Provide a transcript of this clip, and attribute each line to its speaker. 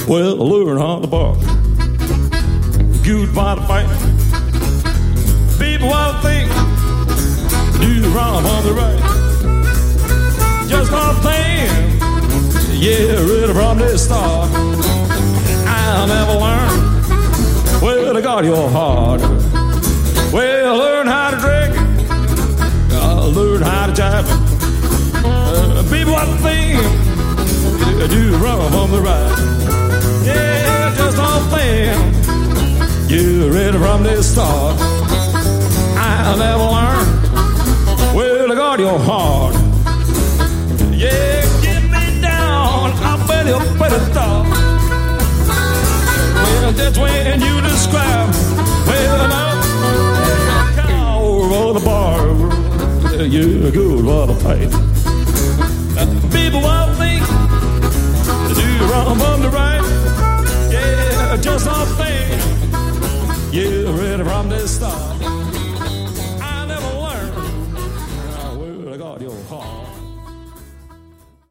Speaker 1: Well, learn how to bark. Good by the fight. People want to think. Do the wrong on the right. Just one thing. Yeah, right from the start. I'll never learn. Well, I got your heart. Well, learn how to drink. Learn how to jive. People want to think. Do the wrong on the right. Yeah, just one thing. You're ready from the start. I'll never learn. Well, I got your heart. Yeah, get me down. I bet you better stop. Well, that's when you describe. Well, I'm cow for the bar. You're good for the fight. People want to think. Do wrong on the right. Yeah, just one thing. You're ready from the start. I never learned. Well, I got your heart.